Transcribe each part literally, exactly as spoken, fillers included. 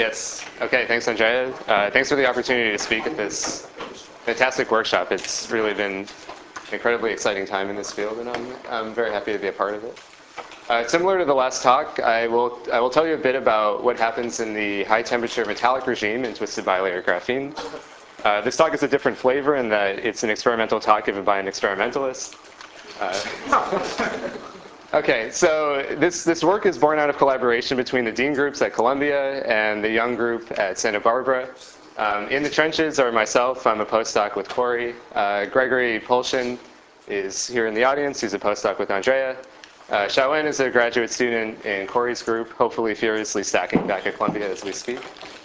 Yes. Okay, thanks, Andrea. Uh, thanks for the opportunity to speak at this fantastic workshop. It's really been an incredibly exciting time in this field, and I'm, I'm very happy to be a part of it. Uh, similar to the last talk, I will, I will tell you a bit about what happens in the high-temperature metallic regime in twisted bilayer graphene. Uh, this talk is a different flavor in that it's an experimental talk given by an experimentalist. Uh, Okay, so this, this work is born out of collaboration between the Dean groups at Columbia and the Young group at Santa Barbara. Um, in the trenches are myself, I'm a postdoc with Corey. Uh, Gregory Polshin is here in the audience, he's a postdoc with Andrea. Uh, Xiaowen is a graduate student in Corey's group, hopefully furiously stacking back at Columbia as we speak.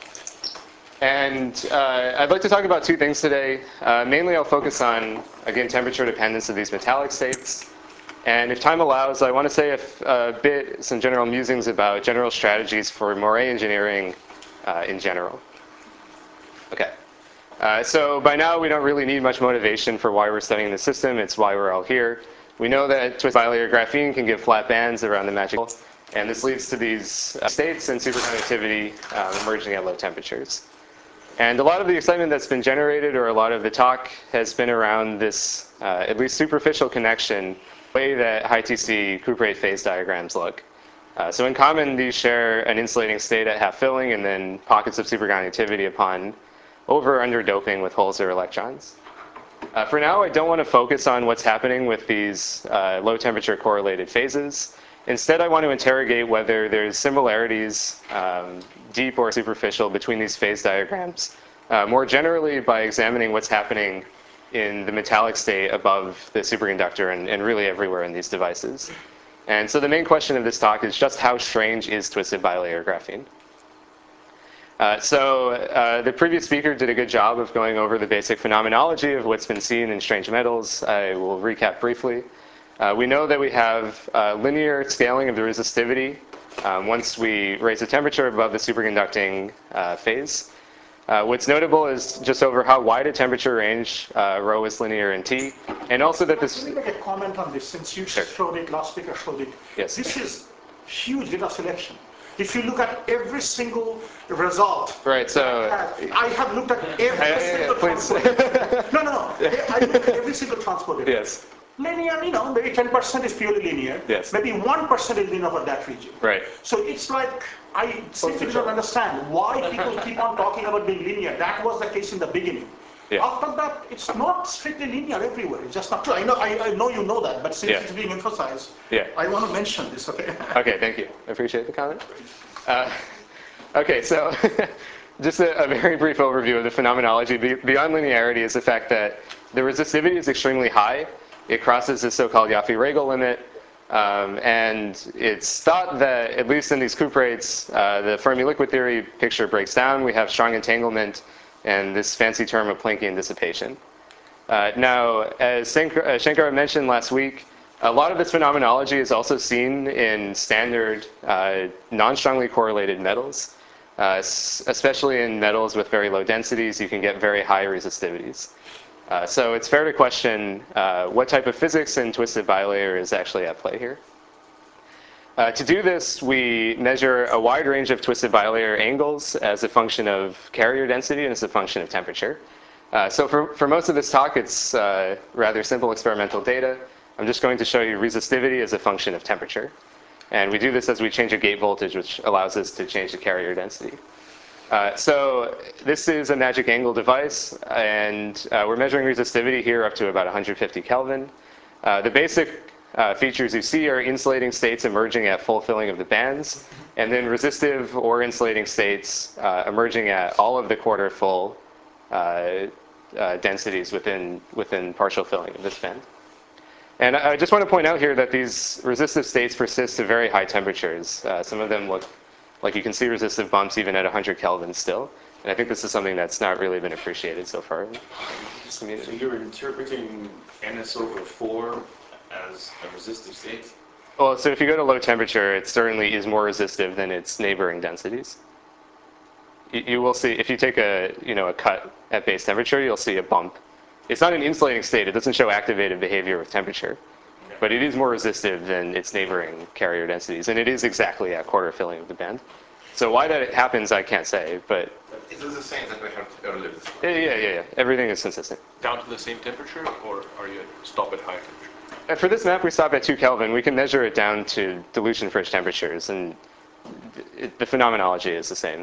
And uh, I'd like to talk about two things today. Uh, mainly I'll focus on, again, temperature dependence of these metallic states. And if time allows, I want to say a, a bit, some general musings about general strategies for Moiré engineering uh, in general. Okay. Uh, so by now, we don't really need much motivation for why we're studying the system. It's why we're all here. We know that twisted bilayer graphene can give flat bands around the magic, and this leads to these uh, states and superconductivity um, emerging at low temperatures. And a lot of the excitement that's been generated, or a lot of the talk, has been around this uh, at least superficial connection way that high T C cuprate phase diagrams look. Uh, so in common, these share an insulating state at half filling and then pockets of superconductivity upon over or under doping with holes or electrons. Uh, for now, I don't want to focus on what's happening with these uh, low temperature correlated phases. Instead, I want to interrogate whether there's similarities, um, deep or superficial, between these phase diagrams, uh, more generally by examining what's happening in the metallic state above the superconductor and, and really everywhere in these devices. And so the main question of this talk is just how strange is twisted bilayer graphene? Uh, so uh, the previous speaker did a good job of going over the basic phenomenology of what's been seen in strange metals. I will recap briefly. Uh, we know that we have uh, linear scaling of the resistivity um, once we raise the temperature above the superconducting uh, phase. Uh, what's notable is just over how wide a temperature range uh, rho is linear in T, and also that this... Let me make a comment on this, since you sure. showed it, last speaker showed it. Yes. This is huge data selection. If you look at every single result, right? So I have looked at every I, single yeah, transport. no, no, no. I looked at every single transport. Yes. Linear, you know, maybe ten percent is purely linear. Yes. Maybe one percent is linear for that region. Right. So it's like, I simply don't understand why people keep on talking about being linear. That was the case in the beginning. Yeah. After that, it's not strictly linear everywhere. It's just not true. I know, I, I know you know that, but since yeah. it's being emphasized, yeah. I want to mention this, okay? Okay, thank you. I appreciate the comment. Uh, okay, so just a, a very brief overview of the phenomenology. Be, beyond linearity is the fact that the resistivity is extremely high. It crosses the so-called Jaffe-Regel limit. Um, and it's thought that, at least in these cuprates, uh, the Fermi liquid theory picture breaks down. We have strong entanglement and this fancy term of Planckian dissipation. Uh, now, as Shankar mentioned last week, a lot of this phenomenology is also seen in standard uh, non-strongly correlated metals. Uh, especially in metals with very low densities, you can get very high resistivities. Uh, so it's fair to question uh, what type of physics in twisted bilayer is actually at play here. Uh, to do this, we measure a wide range of twisted bilayer angles as a function of carrier density and as a function of temperature. Uh, so for, for most of this talk, it's uh, rather simple experimental data. I'm just going to show you resistivity as a function of temperature. And we do this as we change a gate voltage, which allows us to change the carrier density. Uh, so this is a magic angle device, and uh, we're measuring resistivity here up to about one hundred fifty Kelvin. Uh, the basic uh, features you see are insulating states emerging at full filling of the bands, and then resistive or insulating states uh, emerging at all of the quarter full uh, uh, densities within, within partial filling of this band. And I just want to point out here that these resistive states persist to very high temperatures. Uh, some of them look like you can see resistive bumps even at one hundred Kelvin still. And I think this is something that's not really been appreciated so far in this community. So you're interpreting N S over four as a resistive state? Well, so if you go to low temperature, it certainly is more resistive than its neighboring densities. You, you will see, if you take a, you know, a cut at base temperature, you'll see a bump. It's not an insulating state. It doesn't show activated behavior with temperature. But it is more resistive than its neighboring carrier densities. And it is exactly at quarter filling of the band. So why that happens, I can't say, but It is the same that we had earlier. yeah, yeah, yeah, yeah. Everything is consistent. Down to the same temperature, or are you at, stop at higher temperature? And for this map, we stop at two Kelvin. We can measure it down to dilution fridge temperatures, and it, the phenomenology is the same.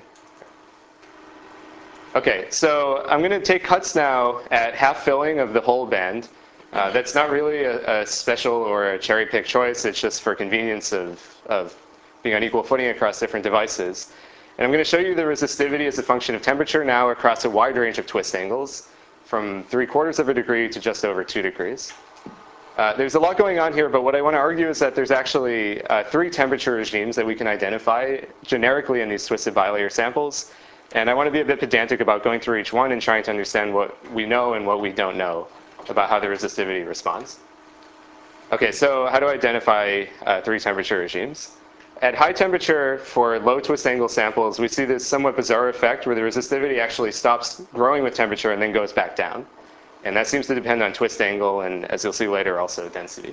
Okay, so I'm going to take cuts now at half filling of the whole band. Uh, that's not really a, a special or a cherry pick choice. It's just for convenience of, of being on equal footing across different devices. And I'm going to show you the resistivity as a function of temperature now across a wide range of twist angles, from three quarters of a degree to just over two degrees. Uh, there's a lot going on here, but what I want to argue is that there's actually uh, three temperature regimes that we can identify generically in these twisted bilayer samples. And I want to be a bit pedantic about going through each one and trying to understand what we know and what we don't know about how the resistivity responds. Okay, so how do I identify uh, three temperature regimes? At high temperature for low twist angle samples, we see this somewhat bizarre effect where the resistivity actually stops growing with temperature and then goes back down. And that seems to depend on twist angle and, as you'll see later, also density.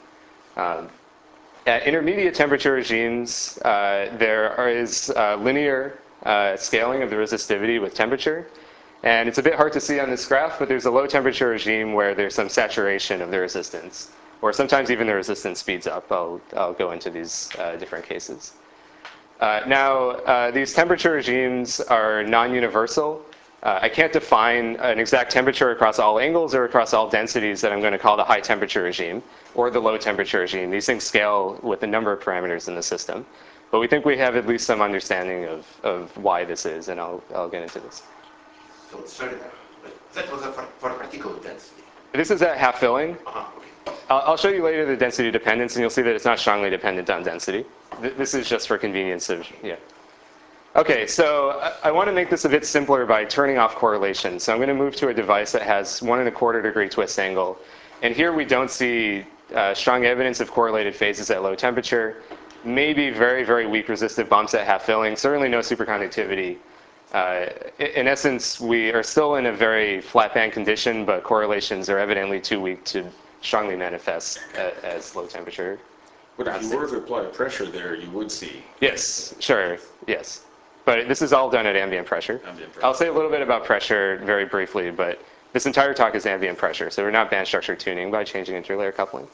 Um, at intermediate temperature regimes, uh, there is uh, linear uh, scaling of the resistivity with temperature. And it's a bit hard to see on this graph, but there's a low temperature regime where there's some saturation of the resistance. Or sometimes even the resistance speeds up. I'll, I'll go into these uh, different cases. Uh, now, uh, these temperature regimes are non-universal. Uh, I can't define an exact temperature across all angles or across all densities that I'm going to call the high temperature regime or the low temperature regime. These things scale with the number of parameters in the system. But we think we have at least some understanding of, of why this is, and I'll, I'll get into this. So sorry, that was a for, for particle density. This is at half filling. Uh-huh, okay. I'll, I'll show you later the density dependence, and you'll see that it's not strongly dependent on density. Th this is just for convenience of, yeah. Okay, so I, I want to make this a bit simpler by turning off correlation. So I'm going to move to a device that has one and a quarter degree twist angle. And here we don't see uh, strong evidence of correlated phases at low temperature. Maybe very, very weak resistive bumps at half filling. Certainly no superconductivity. Uh, in essence, we are still in a very flat band condition, but correlations are evidently too weak to strongly manifest at, as low temperature. But if you were to apply pressure there, you would see. Yes, sure, yes. But this is all done at ambient pressure. Ambient pressure. I'll say a little bit about pressure very briefly, but this entire talk is ambient pressure, so we're not band structure tuning by changing interlayer coupling.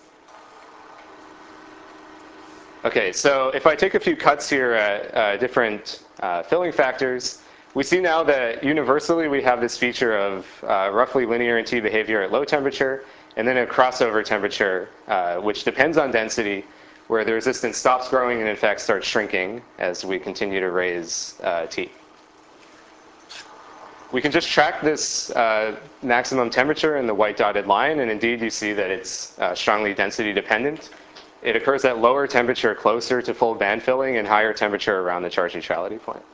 Okay, so if I take a few cuts here at uh, different uh, filling factors, we see now that universally we have this feature of uh, roughly linear N T behavior at low temperature, and then a crossover temperature, uh, which depends on density, where the resistance stops growing and in fact starts shrinking as we continue to raise uh, T. We can just track this uh, maximum temperature in the white dotted line, and indeed you see that it's uh, strongly density dependent. It occurs at lower temperature closer to full band filling and higher temperature around the charge neutrality point.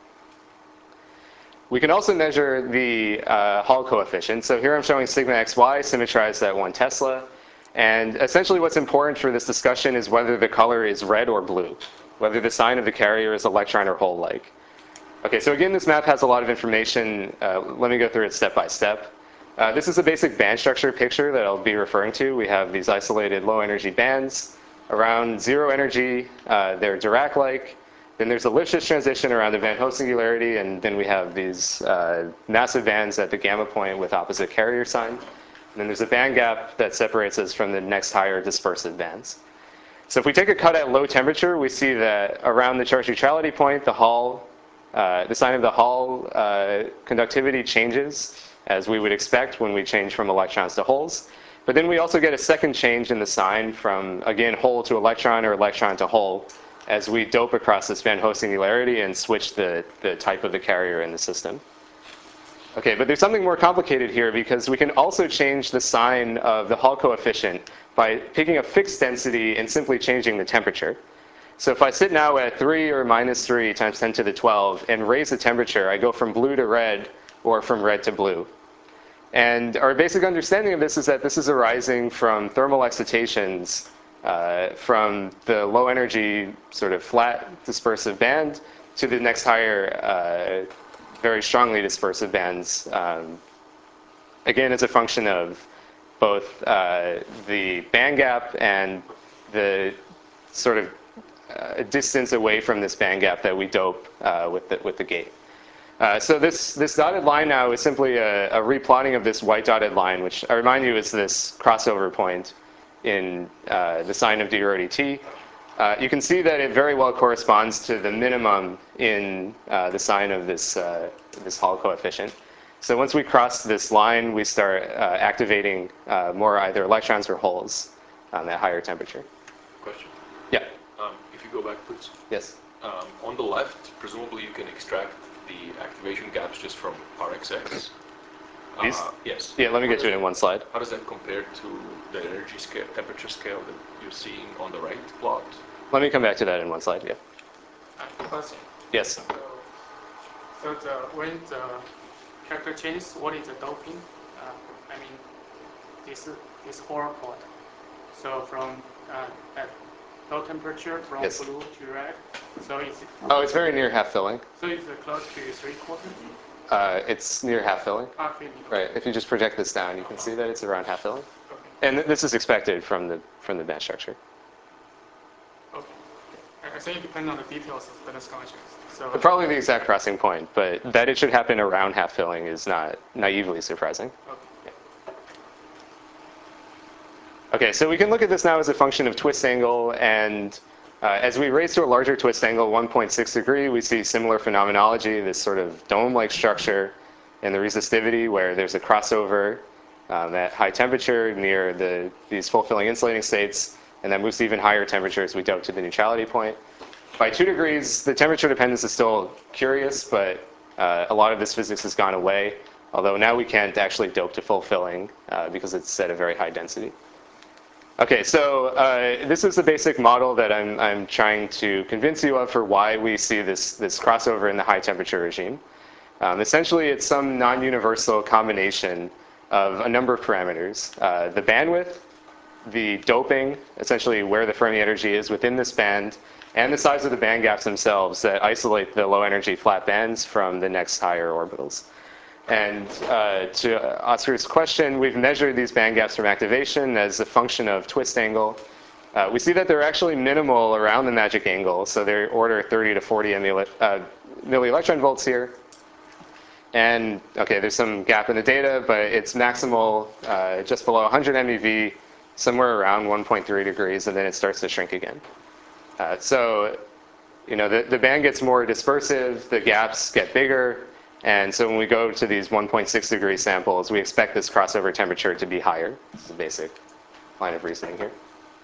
We can also measure the uh, Hall coefficient. So here I'm showing sigma xy symmetrized at one Tesla. And essentially what's important for this discussion is whether the color is red or blue, whether the sign of the carrier is electron or hole-like. Okay, so again, this map has a lot of information. Uh, let me go through it step by step. Uh, this is a basic band structure picture that I'll be referring to. We have these isolated low energy bands. Around zero energy, uh, they're Dirac-like. Then there's a Lipschitz transition around the Van Hoff singularity, and then we have these uh, massive bands at the gamma point with opposite carrier sign. And then there's a band gap that separates us from the next higher dispersive bands. So if we take a cut at low temperature, we see that around the charge neutrality point, the Hall, uh, the sign of the Hall uh, conductivity changes, as we would expect when we change from electrons to holes. But then we also get a second change in the sign from, again, hole to electron or electron to hole, as we dope across this Van Hoff singularity and switch the, the type of the carrier in the system. Okay, but there's something more complicated here because we can also change the sign of the Hall coefficient by picking a fixed density and simply changing the temperature. So if I sit now at three or minus three times ten to the twelve and raise the temperature, I go from blue to red or from red to blue. And our basic understanding of this is that this is arising from thermal excitations uh, from the low energy sort of flat dispersive band to the next higher uh, very strongly dispersive bands. Um, again, it's a function of both uh, the band gap and the sort of a distance away from this band gap that we dope uh, with, the, with the gate. Uh, so this, this dotted line now is simply a, a replotting of this white dotted line, which I remind you is this crossover point in uh, the sign of d rho dt. Uh, you can see that it very well corresponds to the minimum in uh, the sign of this, uh, this Hall coefficient. So once we cross this line, we start uh, activating uh, more either electrons or holes um, at higher temperature. Question. Yeah. Um, if you go back, please. Yes. Um, on the left, presumably you can extract the activation gaps just from R X X. These? Uh, yes. Yeah, let me get to it in one slide. How does that compare to the energy scale, temperature scale that you're seeing on the right plot? Let me come back to that in one slide, yeah. Question. Yes. So, so the, when the character changes, what is the doping? Uh, I mean, this this four port. So from uh, at low temperature, from Yes. blue to red. So it's Oh, it's very near half filling. so it's uh, close to three quarters. Uh, it's near half filling. Half filling. Right. If you just project this down, you can see that it's around half filling. Okay. And th this is expected from the from the band structure. Okay. I I think it depends on the details of the functions. So Probably the exact crossing point, but that it should happen around half filling is not naively surprising. okay. Okay, so we can look at this now as a function of twist angle, and uh, as we raise to a larger twist angle, one point six degree, we see similar phenomenology, this sort of dome-like structure in the resistivity where there's a crossover um, at high temperature near the, these full-filling insulating states, and that moves to even higher temperatures we dope to the neutrality point. By two degrees, the temperature dependence is still curious, but uh, a lot of this physics has gone away, although now we can't actually dope to full filling uh, because it's at a very high density. Okay, so uh, this is the basic model that I'm, I'm trying to convince you of for why we see this, this crossover in the high temperature regime. Um, essentially, it's some non-universal combination of a number of parameters. Uh, the bandwidth, the doping, essentially where the Fermi energy is within this band, and the size of the band gaps themselves that isolate the low energy flat bands from the next higher orbitals. And uh, to Oscar's question, we've measured these band gaps from activation as a function of twist angle. Uh, we see that they're actually minimal around the magic angle, so they're order thirty to forty milli, uh, milli-electron volts here. And okay, there's some gap in the data, but it's maximal uh, just below one hundred MeV, somewhere around one point three degrees, and then it starts to shrink again. Uh, so, you know, the, the band gets more dispersive, the gaps get bigger, and so when we go to these one point six degree samples, we expect this crossover temperature to be higher. This is a basic line of reasoning here.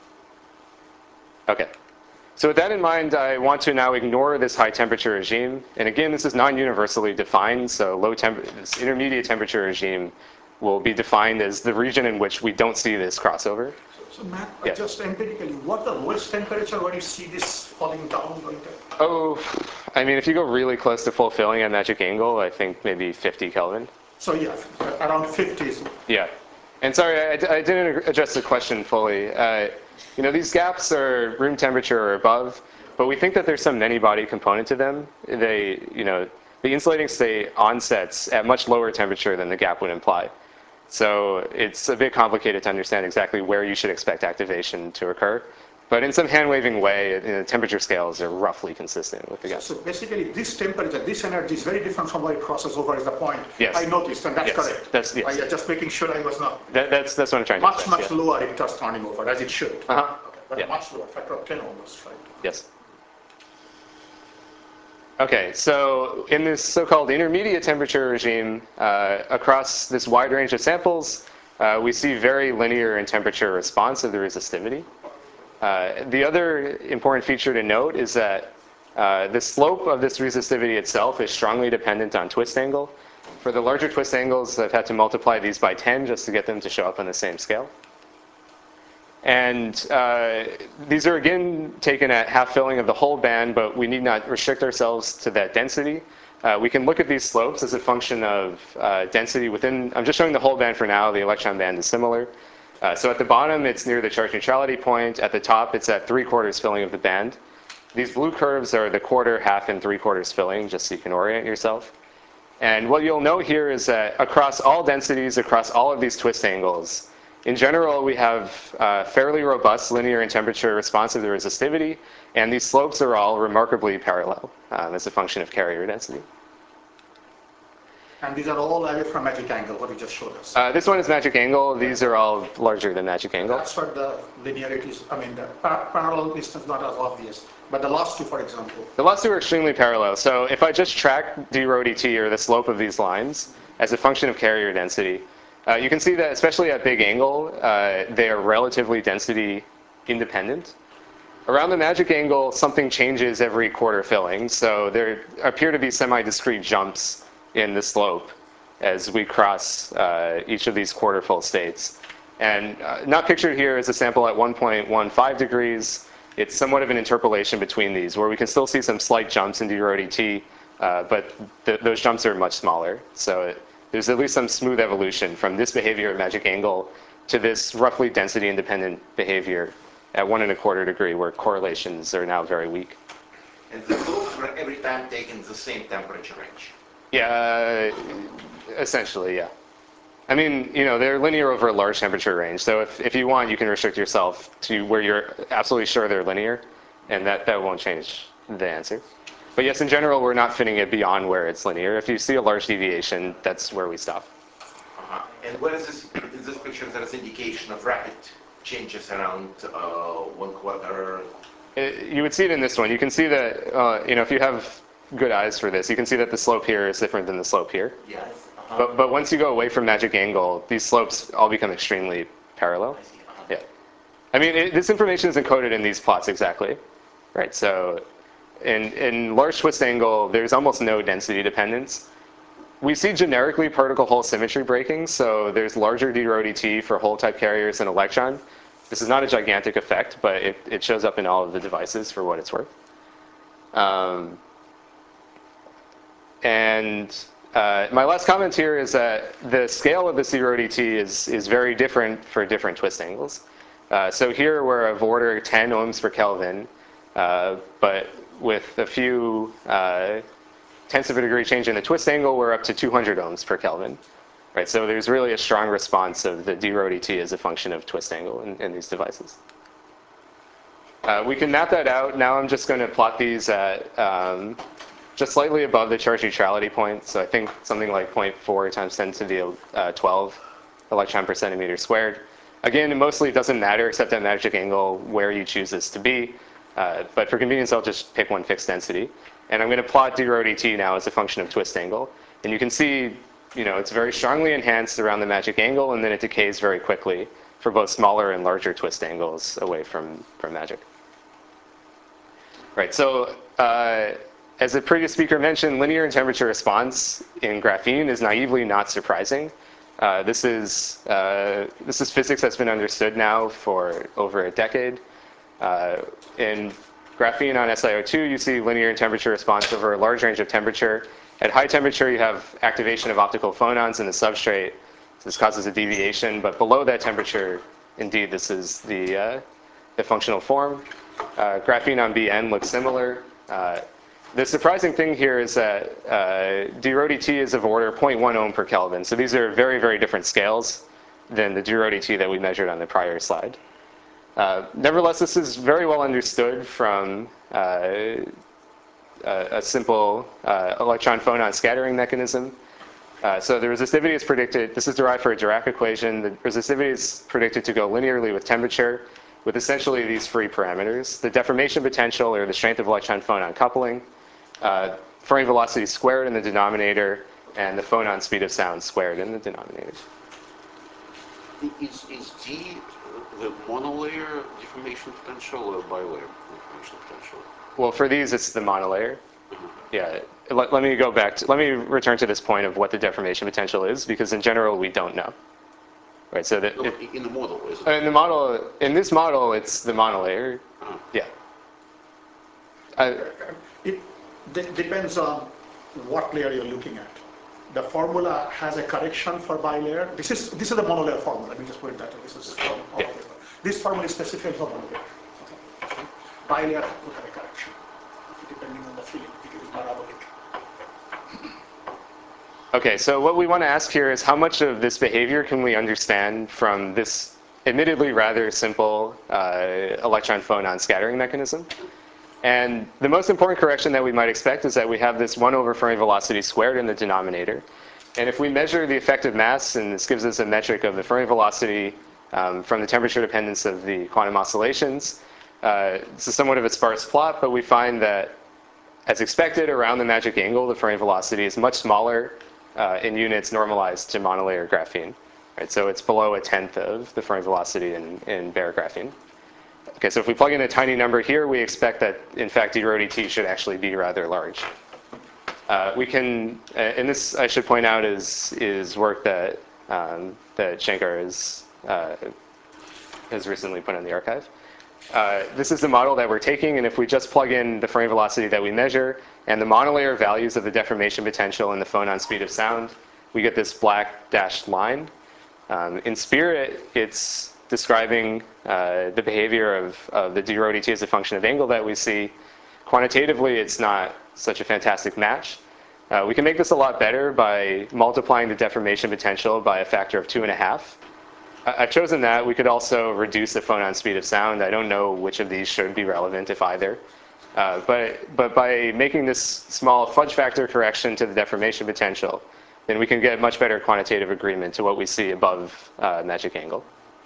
Okay. So with that in mind, I want to now ignore this high temperature regime. And again, this is non-universally defined, so low temp this intermediate temperature regime will be defined as the region in which we don't see this crossover. So Matt, uh, Yeah. just empirically, what the lowest temperature where you see this falling down going to? Oh, I mean, if you go really close to full filling at magic angle, I think maybe fifty Kelvin. So yeah, around fifties. Yeah. And sorry, I, I didn't address the question fully. Uh, you know, these gaps are room temperature or above, but we think that there's some many-body component to them. They, you know, the insulating state onsets at much lower temperature than the gap would imply. So it's a bit complicated to understand exactly where you should expect activation to occur. But in some hand-waving way, you know, the temperature scales are roughly consistent with the gas. So basically, this temperature, this energy is very different from where it crosses over is the point. Yes. I noticed, and that's Yes. correct. That's- yes. I, uh, just making sure I was not That, that's, that's what I'm trying to much, express, much yeah. lower it starts turning over, as it should. Uh-huh. Okay. But Yeah. much lower, factor of ten almost, right? Yes. Okay, so in this so-called intermediate temperature regime, uh, across this wide range of samples, uh, we see very linear in temperature response of the resistivity. Uh, the other important feature to note is that uh, the slope of this resistivity itself is strongly dependent on twist angle. For the larger twist angles, I've had to multiply these by ten just to get them to show up on the same scale. And uh, these are again taken at half filling of the whole band, but we need not restrict ourselves to that density. Uh, we can look at these slopes as a function of uh, density within, I'm just showing the whole band for now, the electron band is similar. Uh, so at the bottom, it's near the charge neutrality point. At the top, it's at three quarters filling of the band. These blue curves are the quarter, half, and three quarters filling, just so you can orient yourself. And what you'll note here is that across all densities, across all of these twist angles, in general, we have uh, fairly robust linear and temperature response of the resistivity, and these slopes are all remarkably parallel um, as a function of carrier density. And these are all away from magic angle, what you just showed us. Uh, this one is magic angle. These are all larger than magic angle. That's what the linearity is. I mean, the par parallel is not as obvious. But the last two, for example. The last two are extremely parallel. So if I just track d rho dt, or the slope of these lines, as a function of carrier density, uh, you can see that, especially at big angle, uh, they are relatively density independent. Around the magic angle, something changes every quarter filling. So there appear to be semi-discrete jumps in the slope as we cross uh, each of these quarter full states. And uh, not pictured here is a sample at one point one five degrees. It's somewhat of an interpolation between these, where we can still see some slight jumps in d rho dt, uh, but th those jumps are much smaller. So it, there's at least some smooth evolution from this behavior at magic angle to this roughly density independent behavior at one and a quarter degree, where correlations are now very weak. And the loops were every time taken the same temperature range. Yeah, essentially, yeah. I mean, you know, they're linear over a large temperature range. So if, if you want, you can restrict yourself to where you're absolutely sure they're linear, and that, that won't change the answer. But yes, in general, we're not fitting it beyond where it's linear. If you see a large deviation, that's where we stop. Uh-huh. And where is this, in this picture, there is indication of rapid changes around uh, one quarter? It, you would see it in this one. You can see that, uh, you know, if you have good eyes for this, you can see that the slope here is different than the slope here. Yes. Uh-huh. But, but once you go away from magic angle, these slopes all become extremely parallel. I see. Uh-huh. Yeah. I mean, it, this information is encoded in these plots exactly, right? So in, in large twist angle, there's almost no density dependence. We see generically particle hole symmetry breaking, so there's larger d rho dt for hole type carriers than electron. This is not a gigantic effect, but it, it shows up in all of the devices for what it's worth. Um, and uh, my last comment here is that the scale of this d rho dt is, is very different for different twist angles. Uh, so here we're of order ten ohms per Kelvin, uh, but with a few uh, tenths of a degree change in the twist angle, we're up to two hundred ohms per Kelvin. Right, so there's really a strong response of the d rho dt as a function of twist angle in, in these devices. Uh, we can map that out. Now I'm just going to plot these at um, just slightly above the charge neutrality point. So I think something like zero point four times ten to the uh, twelve electron per centimeter squared. Again, it mostly doesn't matter except at magic angle where you choose this to be. Uh, but for convenience, I'll just pick one fixed density. And I'm going to plot d rho dt now as a function of twist angle. And you can see, you know, it's very strongly enhanced around the magic angle, and then it decays very quickly for both smaller and larger twist angles away from, from magic. Right, so uh, as the previous speaker mentioned, linear and temperature response in graphene is naively not surprising. Uh, this is, uh, this is physics that's been understood now for over a decade. Uh, in graphene on S i O two, you see linear and temperature response over a large range of temperature. At high temperature, you have activation of optical phonons in the substrate. So this causes a deviation. But below that temperature, indeed, this is the, uh, the functional form. Uh, graphene on B N looks similar. Uh, the surprising thing here is that uh, d rho dt is of order zero point one ohm per Kelvin. So these are very, very different scales than the d rho dt that we measured on the prior slide. Uh, nevertheless, this is very well understood from uh, a, a simple uh, electron-phonon scattering mechanism. Uh, so the resistivity is predicted, this is derived for a Dirac equation, the resistivity is predicted to go linearly with temperature with essentially these free parameters: the deformation potential, or the strength of electron-phonon coupling, uh, Fermi velocity squared in the denominator, and the phonon speed of sound squared in the denominator. Is, is G the monolayer deformation potential or bilayer deformation potential? Well, for these, it's the monolayer. Yeah, let, let me go back to, let me return to this point of what the deformation potential is, because in general, we don't know. Right, so that No, if, in the model, is it? in the model, in this model, it's the monolayer. Uh-huh. Yeah. I, It de depends on what layer you're looking at. The formula has a correction for bilayer. This is this is the monolayer formula. Let me just put it that way. This is from all Yeah. of it. This formula is specific for monolayer. Okay. Bilayer would have a correction depending on the field. It is parabolic. Okay, so what we want to ask here is how much of this behavior can we understand from this admittedly rather simple uh, electron-phonon scattering mechanism? And the most important correction that we might expect is that we have this one over Fermi velocity squared in the denominator. And if we measure the effective mass, and this gives us a metric of the Fermi velocity um, from the temperature dependence of the quantum oscillations, uh, this is somewhat of a sparse plot, but we find that as expected, around the magic angle, the Fermi velocity is much smaller uh, in units normalized to monolayer graphene. Right? So it's below a tenth of the Fermi velocity in, in bare graphene. Okay, so if we plug in a tiny number here, we expect that, in fact, d rho dt should actually be rather large. Uh, we can, uh, and this I should point out is is work that um, that Shankar has uh, has recently put in the archive. Uh, this is the model that we're taking, and if we just plug in the Fermi velocity that we measure and the monolayer values of the deformation potential and the phonon speed of sound, we get this black dashed line. Um, in spirit, it's describing uh, the behavior of, of the d rho dt as a function of angle that we see. Quantitatively, it's not such a fantastic match. Uh, we can make this a lot better by multiplying the deformation potential by a factor of two and a half. I've chosen that. We could also reduce the phonon speed of sound. I don't know which of these should be relevant, if either. Uh, but, but by making this small fudge factor correction to the deformation potential, then we can get much better quantitative agreement to what we see above uh, magic angle.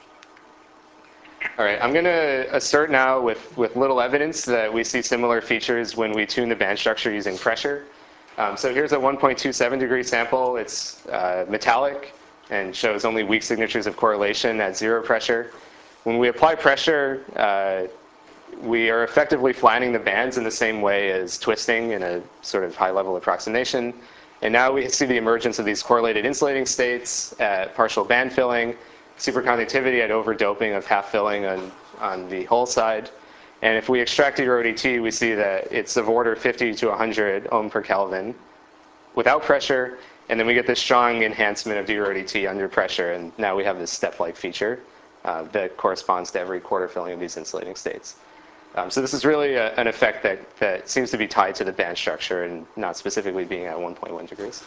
All right, I'm going to assert now with, with little evidence that we see similar features when we tune the band structure using pressure. Um, so here's a one point two seven degree sample. It's uh, metallic and shows only weak signatures of correlation at zero pressure. When we apply pressure, uh, we are effectively flattening the bands in the same way as twisting in a sort of high-level approximation. And now we see the emergence of these correlated insulating states at partial band filling, superconductivity at overdoping of half filling on, on the hull side. And if we extract d rho dt, we see that it's of order fifty to one hundred ohm per Kelvin without pressure. And then we get this strong enhancement of d rho dt under pressure. And now we have this step-like feature uh, that corresponds to every quarter filling of these insulating states. Um, so this is really a, an effect that, that seems to be tied to the band structure and not specifically being at one point one degrees.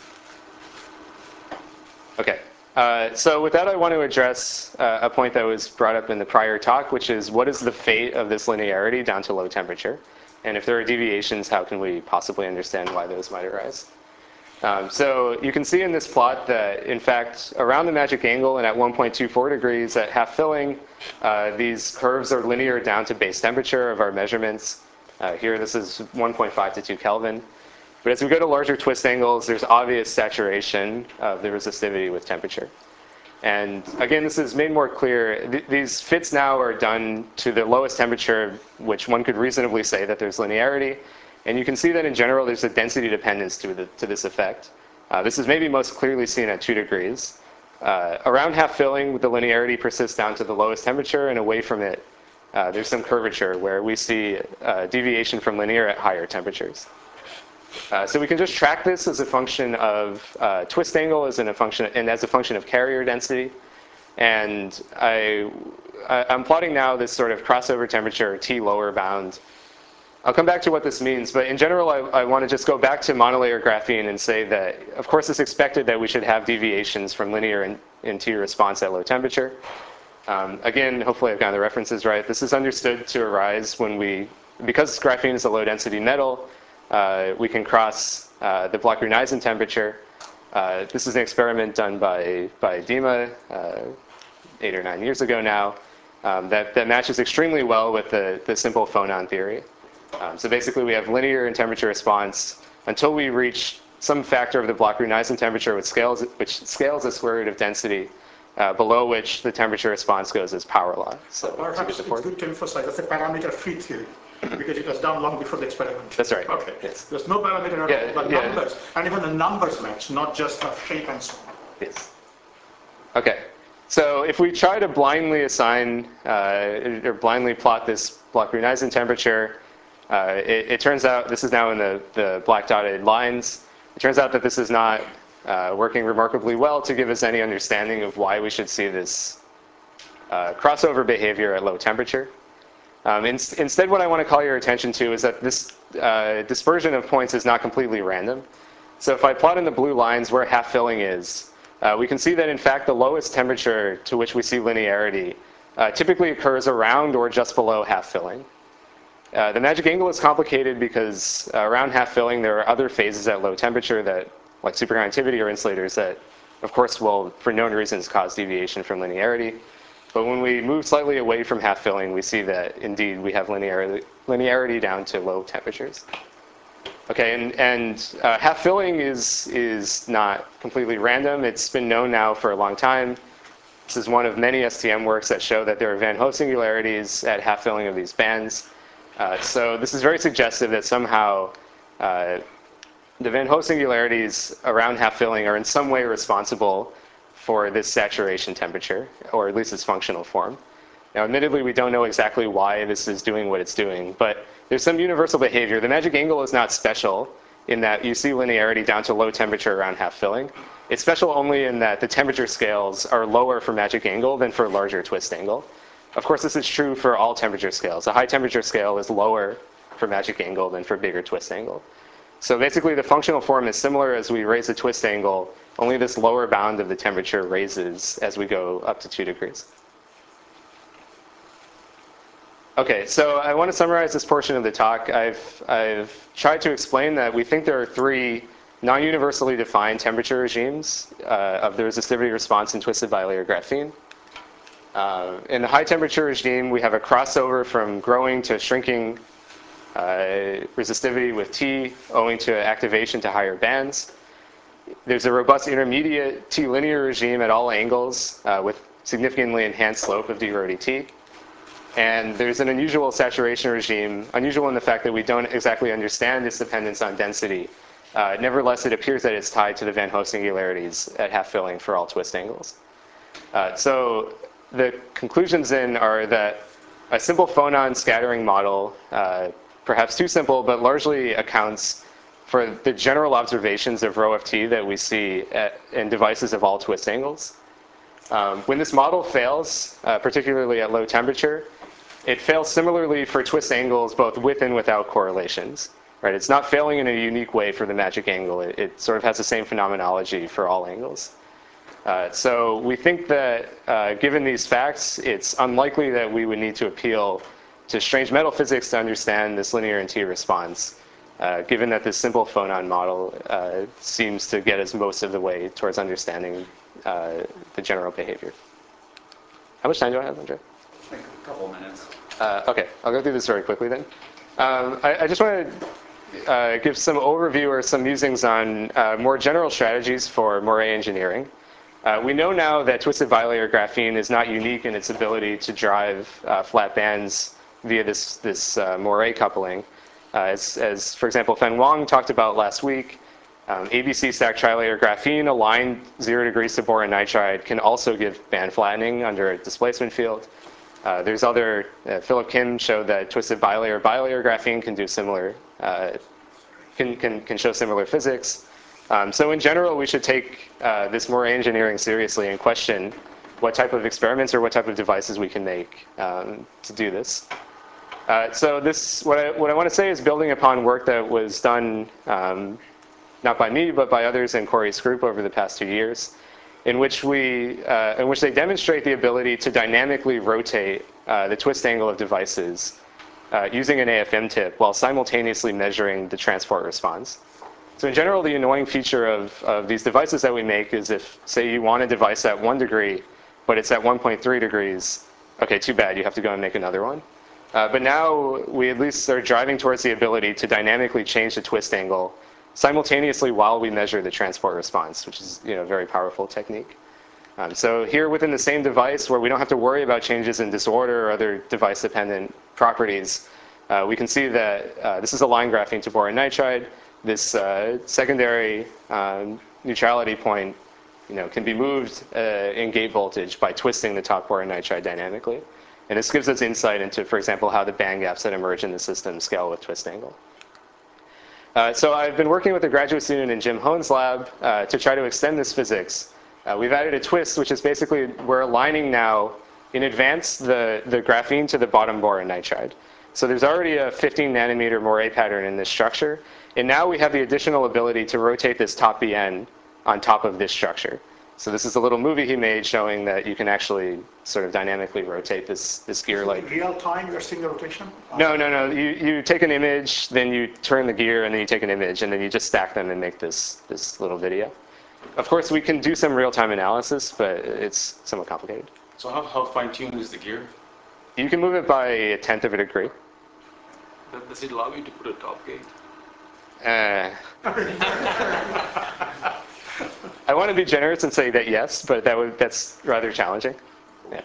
Okay, uh, so with that, I want to address uh, a point that was brought up in the prior talk, which is what is the fate of this linearity down to low temperature? And if there are deviations, how can we possibly understand why those might arise? Um, so you can see in this plot that, in fact, around the magic angle and at one point two four degrees at half filling, uh, these curves are linear down to base temperature of our measurements. Uh, here, this is one point five to two Kelvin. But as we go to larger twist angles, there's obvious saturation of the resistivity with temperature. And again, this is made more clear. Th these fits now are done to the lowest temperature, which one could reasonably say that there's linearity. And you can see that in general, there's a density dependence to, the, to this effect. Uh, this is maybe most clearly seen at two degrees. Uh, around half filling, the linearity persists down to the lowest temperature, and away from it, uh, there's some curvature where we see uh, deviation from linear at higher temperatures. Uh, so we can just track this as a function of uh, twist angle as in a function, and as a function of carrier density. And I, I, I'm plotting now this sort of crossover temperature, T lower bound. I'll come back to what this means, but in general, I, I want to just go back to monolayer graphene and say that, of course, it's expected that we should have deviations from linear in, in T response at low temperature. Um, again, hopefully I've gotten the references right. This is understood to arise when we, because graphene is a low-density metal, uh, we can cross uh, the Bloch-Gruneisen temperature. Uh, this is an experiment done by, by Dima uh, eight or nine years ago now um, that, that matches extremely well with the, the simple phonon theory. Um, so basically, we have linear in temperature response until we reach some factor of the Bloch-Gruneisen temperature, which scales, which scales the square root of density, uh, below which the temperature response goes as power law. So perhaps it's good to emphasize that's a parameter-free theory, because it was done long before the experiment. That's right. Okay. Yes. There's no parameter at Yeah, all, but yeah. numbers, and even the numbers match, not just the shape and so on. Yes. Okay. So if we try to blindly assign uh, or blindly plot this Bloch-Gruneisen temperature, Uh, it, it turns out, this is now in the, the black dotted lines, it turns out that this is not uh, working remarkably well to give us any understanding of why we should see this uh, crossover behavior at low temperature. Um, in, instead, what I want to call your attention to is that this uh, dispersion of points is not completely random. So if I plot in the blue lines where half filling is, uh, we can see that in fact the lowest temperature to which we see linearity uh, typically occurs around or just below half filling. Uh, the magic angle is complicated because uh, around half filling there are other phases at low temperature that, like superconductivity or insulators, that of course will, for known reasons, cause deviation from linearity. But when we move slightly away from half filling, we see that indeed we have linearity, linearity down to low temperatures. Okay, and, and uh, half filling is, is not completely random. It's been known now for a long time. This is one of many S T M works that show that there are Van Hoff singularities at half filling of these bands. Uh, so this is very suggestive that somehow uh, the Van Hoff singularities around half filling are in some way responsible for this saturation temperature, or at least its functional form. Now, admittedly, we don't know exactly why this is doing what it's doing, but there's some universal behavior. The magic angle is not special in that you see linearity down to low temperature around half filling. It's special only in that the temperature scales are lower for magic angle than for larger twist angle. Of course, this is true for all temperature scales. A high temperature scale is lower for magic angle than for bigger twist angle. So basically, the functional form is similar as we raise the twist angle, only this lower bound of the temperature raises as we go up to two degrees. Okay, so I want to summarize this portion of the talk. I've, I've tried to explain that we think there are three non-universally defined temperature regimes uh, of the resistivity response in twisted bilayer graphene. Uh, in the high temperature regime, we have a crossover from growing to shrinking uh, resistivity with T owing to activation to higher bands. There's a robust intermediate T-linear regime at all angles uh, with significantly enhanced slope of d rho dt. And there's an unusual saturation regime, unusual in the fact that we don't exactly understand its dependence on density. Uh, nevertheless, it appears that it's tied to the Van Hoff singularities at half filling for all twist angles. Uh, so the conclusions then are that a simple phonon scattering model, uh, perhaps too simple, but largely accounts for the general observations of rho of t that we see at, in devices of all twist angles. Um, when this model fails, uh, particularly at low temperature, it fails similarly for twist angles both with and without correlations. Right? It's not failing in a unique way for the magic angle. It, it sort of has the same phenomenology for all angles. Uh, so we think that uh, given these facts, it's unlikely that we would need to appeal to strange metal physics to understand this linear and T response, uh, given that this simple phonon model uh, seems to get us most of the way towards understanding uh, the general behavior. How much time do I have, Andre? Like a couple minutes. Uh, okay, I'll go through this very quickly then. Um, I, I just want to uh, give some overview or some musings on uh, more general strategies for Moiré engineering. Uh, we know now that twisted bilayer graphene is not unique in its ability to drive uh, flat bands via this, this uh, Moiré coupling. Uh, as, as, for example, Feng Wang talked about last week, um, A B C stacked trilayer graphene aligned zero degrees to boron nitride can also give band flattening under a displacement field. Uh, there's other, uh, Philip Kim showed that twisted bilayer bilayer graphene can do similar, uh, can, can, can show similar physics. Um, so in general, we should take uh, this Moiré engineering seriously and question what type of experiments or what type of devices we can make um, to do this. Uh, so this, what I, what I want to say is building upon work that was done, um, not by me, but by others in Corey's group over the past two years, in which, we, uh, in which they demonstrate the ability to dynamically rotate uh, the twist angle of devices uh, using an A F M tip while simultaneously measuring the transport response. So in general, the annoying feature of, of these devices that we make is if, say, you want a device at one degree, but it's at one point three degrees, okay, too bad, you have to go and make another one. Uh, but now we at least are driving towards the ability to dynamically change the twist angle simultaneously while we measure the transport response, which is, you know, a very powerful technique. Um, so here within the same device where we don't have to worry about changes in disorder or other device-dependent properties, uh, we can see that uh, this is a line graphene to boron nitride. This uh, secondary um, neutrality point, you know, can be moved uh, in gate voltage by twisting the top boron nitride dynamically. And this gives us insight into, for example, how the band gaps that emerge in the system scale with twist angle. Uh, so I've been working with a graduate student in Jim Hohn's lab uh, to try to extend this physics. Uh, we've added a twist, which is basically we're aligning now in advance the, the graphene to the bottom boron nitride. So there's already a fifteen nanometer Moiré pattern in this structure. And now we have the additional ability to rotate this top B N on top of this structure. So this is a little movie he made showing that you can actually sort of dynamically rotate this, this gear like. In real time, you're seeing the rotation? No, no, no. You, you take an image, then you turn the gear, and then you take an image, and then you just stack them and make this, this little video. Of course, we can do some real-time analysis, but it's somewhat complicated. So how, how fine-tuned is the gear? You can move it by a tenth of a degree. Does it allow you to put a top gate? Uh, I want to be generous and say that yes, but that would, that's rather challenging. Yeah.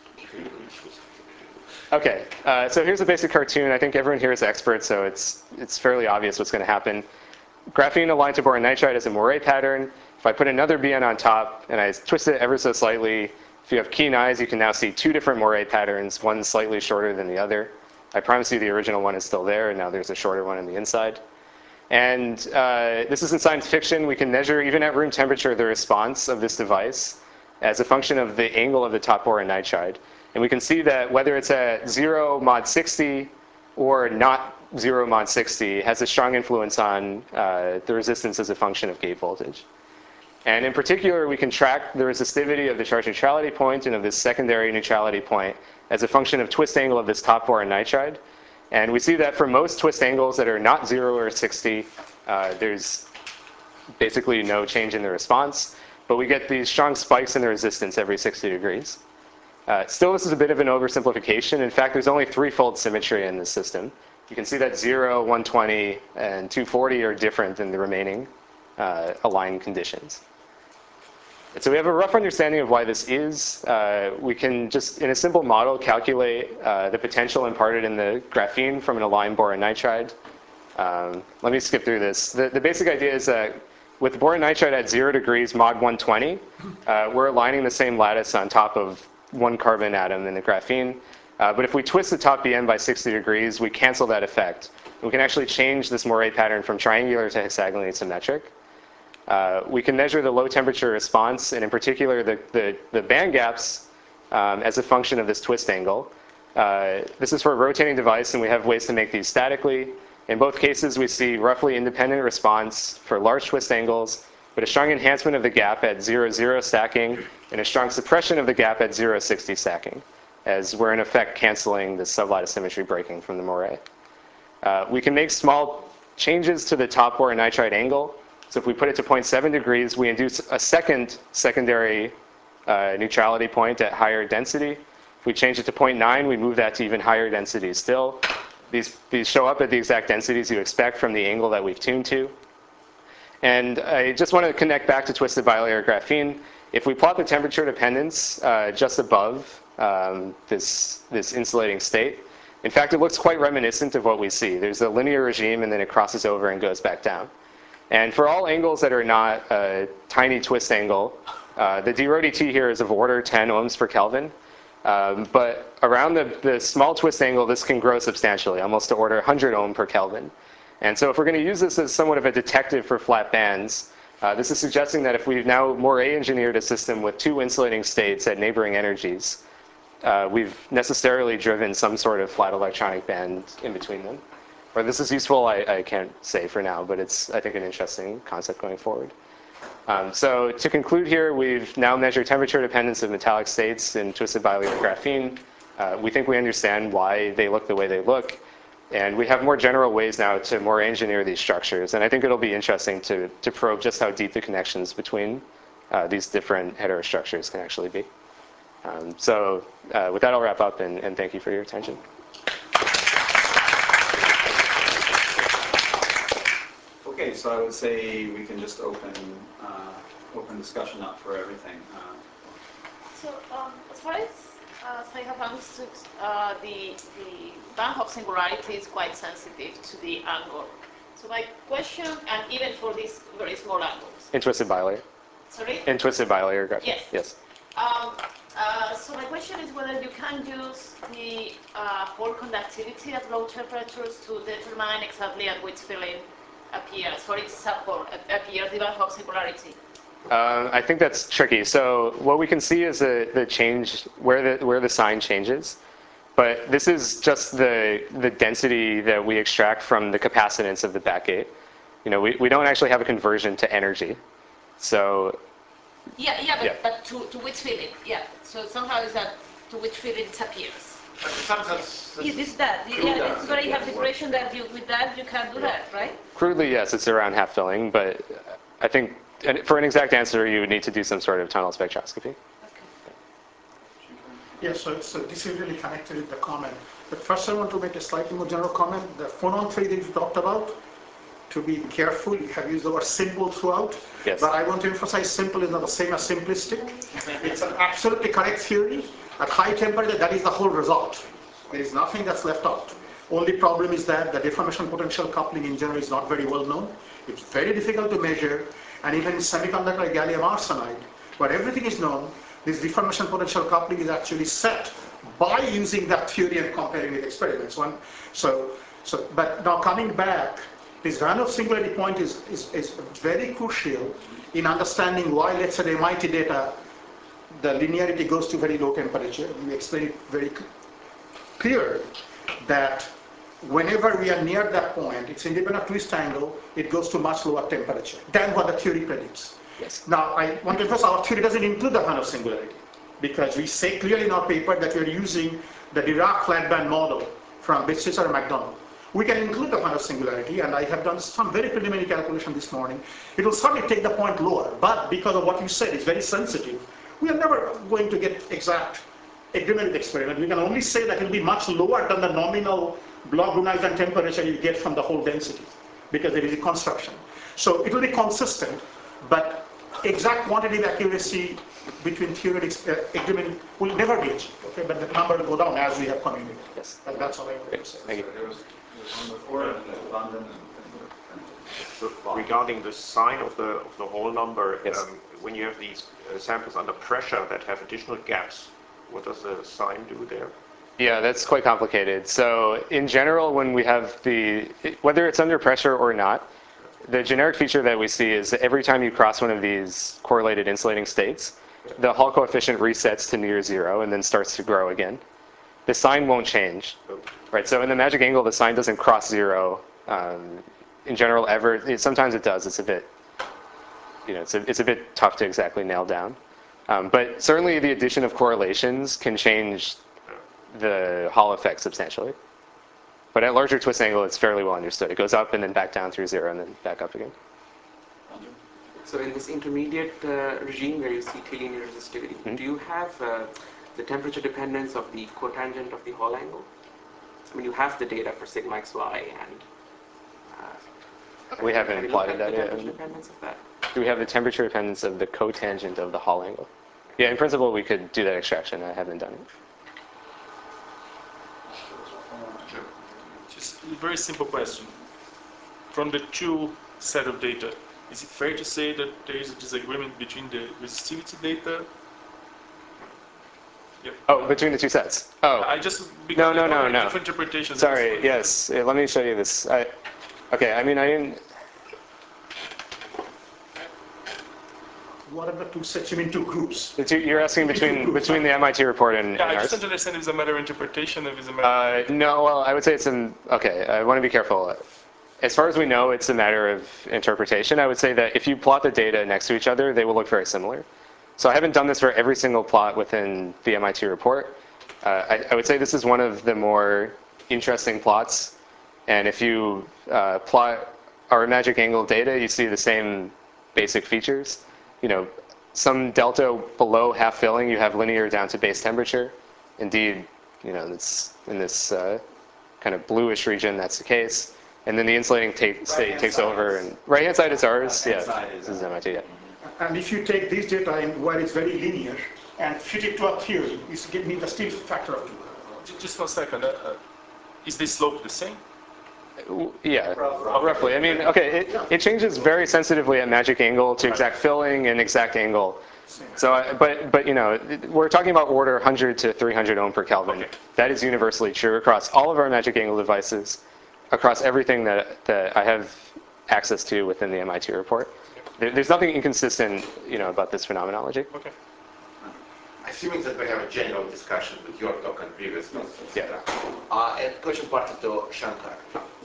Okay, uh, so here's a basic cartoon. I think everyone here is expert, so it's, it's fairly obvious what's going to happen. Graphene aligned to boron nitride is a moire pattern. If I put another B N on top and I twist it ever so slightly, if you have keen eyes, you can now see two different moire patterns, one slightly shorter than the other. I promise you the original one is still there, and now there's a shorter one on the inside. And uh, this is in science fiction. We can measure, even at room temperature, the response of this device as a function of the angle of the top boron nitride. And we can see that whether it's at zero mod sixty or not zero mod sixty has a strong influence on uh, the resistance as a function of gate voltage. And in particular, we can track the resistivity of the charge neutrality point and of this secondary neutrality point as a function of twist angle of this top boron nitride. And we see that for most twist angles that are not zero or sixty, uh, there's basically no change in the response. But we get these strong spikes in the resistance every sixty degrees. Uh, still, this is a bit of an oversimplification. In fact, there's only threefold symmetry in this system. You can see that zero, one twenty, and two forty are different than the remaining uh, aligned conditions. And so we have a rough understanding of why this is. Uh, we can just, in a simple model, calculate uh, the potential imparted in the graphene from an aligned boron nitride. Um, let me skip through this. The, the basic idea is that with boron nitride at zero degrees mod one twenty, uh, we're aligning the same lattice on top of one carbon atom in the graphene. Uh, but if we twist the top B N by sixty degrees, we cancel that effect. We can actually change this moire pattern from triangular to hexagonally symmetric. Uh, we can measure the low temperature response, and in particular the, the, the band gaps um, as a function of this twist angle. Uh, this is for a rotating device, and we have ways to make these statically. In both cases, we see roughly independent response for large twist angles, but a strong enhancement of the gap at zero zero stacking, and a strong suppression of the gap at zero sixty stacking, as we're in effect canceling the sublattice symmetry breaking from the moire. Uh, we can make small changes to the top boron nitride angle. So if we put it to zero point seven degrees, we induce a second secondary uh, neutrality point at higher density. If we change it to zero point nine, we move that to even higher densities still. These, these show up at the exact densities you expect from the angle that we've tuned to. And I just want to connect back to twisted bilayer graphene. If we plot the temperature dependence uh, just above um, this, this insulating state, in fact, it looks quite reminiscent of what we see. There's a linear regime, and then it crosses over and goes back down. And for all angles that are not a tiny twist angle, uh, the d rho dt here is of order ten ohms per Kelvin. Um, but around the, the small twist angle, this can grow substantially, almost to order one hundred ohm per Kelvin. And so if we're going to use this as somewhat of a detective for flat bands, uh, this is suggesting that if we've now moire engineered a system with two insulating states at neighboring energies, uh, we've necessarily driven some sort of flat electronic band in between them. Where this is useful, I, I can't say for now, but it's, I think, an interesting concept going forward. Um, so to conclude here, we've now measured temperature dependence of metallic states in twisted bilayer graphene. Uh, we think we understand why they look the way they look. And we have more general ways now to more engineer these structures. And I think it'll be interesting to, to probe just how deep the connections between uh, these different heterostructures can actually be. Um, so uh, with that, I'll wrap up, and, and thank you for your attention. Okay, so I would say we can just open uh, open discussion up for everything. Uh, So, um, as far as, uh, as I have understood, uh, the, the band of singularity is quite sensitive to the angle. So my question, and even for these very small angles. In twisted bilayer. Sorry? In twisted bilayer graphene. Yes. Yes. Um, uh, so my question is whether you can use the uh, Hall conductivity at low temperatures to determine exactly at which filling appears, for each subhole appears the band of singularity. Uh, I think that's tricky. So what we can see is the, the change, where the, where the sign changes. But this is just the, the density that we extract from the capacitance of the backgate. You know, we, we don't actually have a conversion to energy. So Yeah, yeah, but, Yeah. but to, to which field? Yeah. So somehow is that to which field it disappears. But sometimes Is this that? True Yeah, that, this is where you have yeah. depression that you with that you can't do that, right? crudely, yes, it's around half filling, but I think and for an exact answer, you would need to do some sort of tunnel spectroscopy. Yeah, so, so this is really connected with the comment. But first I want to make a slightly more general comment. The phonon tree that you talked about, to be careful, you have used the word simple throughout. Yes. But I want to emphasize simple is not the same as simplistic. It's an absolutely correct theory. At high temperature, that is the whole result. There is nothing that's left out. Only problem is that the deformation potential coupling in general is not very well known. It's very difficult to measure. And even in semiconductor like gallium arsenide, where everything is known, this deformation potential coupling is actually set by using that theory and comparing with experiments. One, so, so, but now coming back, this random singularity point is, is, is very crucial in understanding why, let's say, the M I T data, the linearity goes to very low temperature. We explain it very clear that whenever we are near that point, it's independent of twist angle, it goes to much lower temperature than what the theory predicts. Yes. Now, I want to emphasize our theory doesn't include the Randolph singularity, because we say clearly in our paper that we are using the Dirac flatband model from Bitschitzer and McDonald. We can include the Randolph singularity, and I have done some very preliminary calculation this morning. It will certainly take the point lower, but because of what you said, it's very sensitive. We are never going to get exact agreement with the experiment. We can only say that it will be much lower than the nominal Bloch-Brunel temperature you get from the whole density, because there is a construction. So it will be consistent, but exact quantitative accuracy between theory and uh, agreement will never be achieved. Okay, but the number will go down as we have communicated. Yes. And that's all I want to say. Thank you. There was, there was one before, and then London, and So regarding the sign of the of the whole number, Yes. um, when you have these uh, samples under pressure that have additional gaps, what does the sign do there? Yeah, that's quite complicated. So in general, when we have the, whether it's under pressure or not, the generic feature that we see is that every time you cross one of these correlated insulating states, the Hall coefficient resets to near zero and then starts to grow again. The sign won't change, right? So in the magic angle, the sign doesn't cross zero. Um, in general, ever. It, sometimes it does. It's a bit, you know, it's a, it's a bit tough to exactly nail down. Um, but certainly the addition of correlations can change the Hall effect substantially. But at larger twist angle, it's fairly well understood. It goes up and then back down through zero and then back up again. So in this intermediate uh, regime where you see T-linear resistivity, Mm-hmm. do you have uh, the temperature dependence of the cotangent of the Hall angle? I mean, you have the data for sigma xy, and uh, We have haven't you looked plotted at that the yet. temperature dependence of that? Do we have the temperature dependence of the cotangent of the Hall angle? Yeah, in principle, we could do that extraction. I haven't done it. Just a very simple question. From the two set of data, is it fair to say that there is a disagreement between the resistivity data? Yep. Oh, between the two sets. Oh, I just because No, no, I know no, there are no. different interpretations. sorry. Yes, Uh, let me show you this. I, okay, I mean, I didn't. What are the two sets? You mean two groups? The two, you're asking between between the M I T report and, Yeah, and I ours? just want to understand if it's a matter of interpretation, if it's a matter. Uh, no, well, I would say it's an, okay, I want to be careful. As far as we know, it's a matter of interpretation. I would say that if you plot the data next to each other, they will look very similar. So I haven't done this for every single plot within the M I T report. Uh, I, I would say this is one of the more interesting plots. And if you uh, plot our magic angle data, you see the same basic features. You know, some delta below half filling, you have linear down to base temperature. Indeed, you know, it's in this uh, kind of bluish region, that's the case. And then the insulating ta- state Right-hand takes side over. is- And right-hand side is ours. Right-hand Yeah, side is this is ours. M I T. Yeah. And if you take this data in where it's very linear and fit it to a theory, it's give me the still factor of two. Ju- Just one second. Uh, uh, is the slope the same? W- Yeah, Rough- roughly. I mean, okay, it, it changes very sensitively at magic angle to exact filling and exact angle. So, I- but, but you know, it- we're talking about order one hundred to three hundred ohm per Kelvin. Okay. That is universally true across all of our magic angle devices, across everything that, that I have access to within the M I T report. There, there's nothing inconsistent, you know, about this phenomenology. Okay. Assuming that we have a general discussion with your talk and previous talks, et Yeah. cetera. Uh, and question part to Shankar.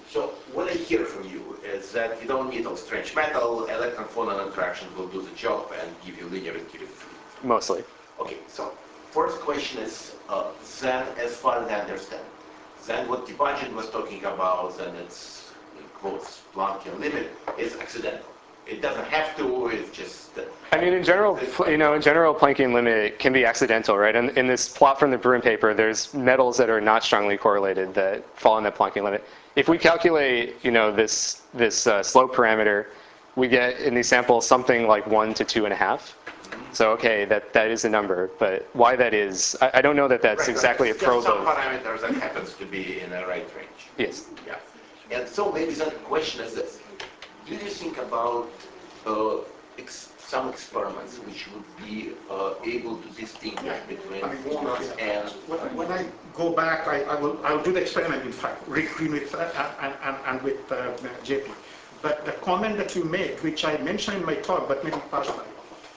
So what I hear from you is that you don't need all strange metal, electron-phonon interaction will do the job and give you linear integrated fluid. Mostly. Okay, so first question is, uh, then as far as I understand, then what Debugin was talking about, then it's, in quotes, Planckian limit, is accidental. It doesn't have to, it's just... Uh, I mean, in general, you know, in general, Planckian limit can be accidental, right? And in this plot from the Bruin paper, there's metals that are not strongly correlated that fall in that Planckian limit. If we calculate, you know, this this uh, slope parameter, we get in these samples something like one to two and a half. So okay, that that is a number, but why that is, I, I don't know that that's right, exactly right. a probe some of. parameters that happens to be in the right range. Yes. Yeah. And so maybe the question is this: do you think about uh, ex some experiments which would be uh, able to distinguish between I mean, walnuts yeah. and... When, when I go back, I, I will I will do the experiment, in fact, Rick Green with, uh, and, and, and with uh, J P. But the comment that you made, which I mentioned in my talk, but maybe passed by,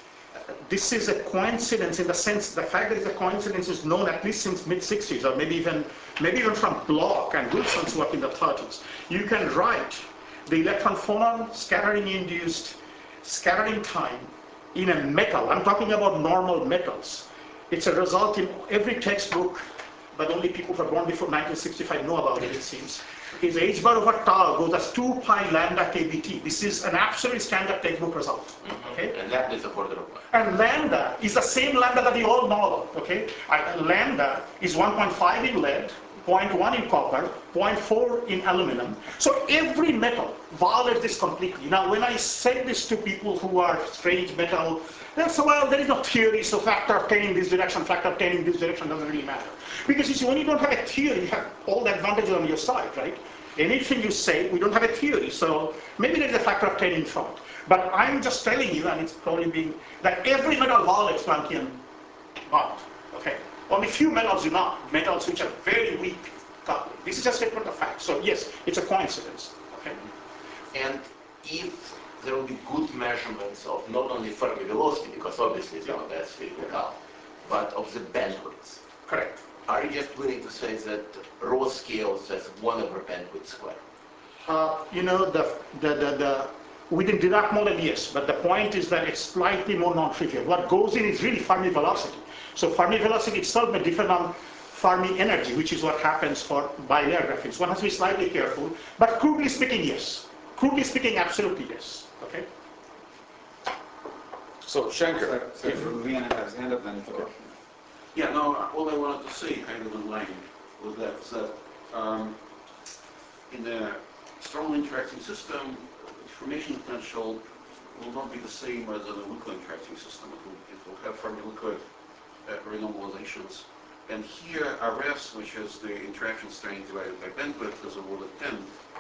this is a coincidence in the sense, the fact that it's a coincidence is known at least since mid sixties, or maybe even maybe even from Bloch and Wilson's work in the thirties. You can write the electron phonon scattering induced scattering time in a metal. I'm talking about normal metals. It's a result in every textbook, but only people who are born before nineteen sixty-five know about it, it seems. Is h bar over tau goes as two pi lambda kbt. This is an absolutely standard textbook result. Mm-hmm. Okay? And lambda is a quarter of one. And lambda is the same lambda that we all know about. Okay? I, lambda is one point five in lead, zero point one in copper, zero point four in aluminum. So every metal violates this completely. Now, when I say this to people who are strange metal, they'll say, well, there is no theory, so factor of ten in this direction, factor of ten in this direction doesn't really matter. Because you see, when you don't have a theory, you have all the advantages on your side, right? Anything you say, we don't have a theory, so maybe there's a factor of ten in front. But I'm just telling you, and it's probably being, that every metal violates Planckian bond, okay? Only few metals do not, metals which are very weak coupling. This is just a statement of fact. So yes, it's a coincidence, okay? And if there will be good measurements of not only Fermi velocity, because obviously you know, that's physical, but of the bandwidths. Correct. Are you just willing to say that raw scale says one over bandwidth square? Uh, you know, the, the, the, the, within Dirac model, yes, but the point is that it's slightly more non-trivial. What goes in is really Fermi velocity. So Fermi velocity itself may differ on Fermi energy, which is what happens for bilayer graphene. One has to be slightly careful, but crudely speaking, yes. Crudely speaking, absolutely yes. Okay. So Shankar, So, so Leon has his hand up, then Thor. Yeah, no, all I wanted to say, kind of in line with that, is that um, in a strongly interacting system, information potential will not be the same as in a weakly interacting system. It will, it will have Fermi liquid uh, renormalizations. And here, R S, which is the interaction strength divided by bandwidth, is a order ten,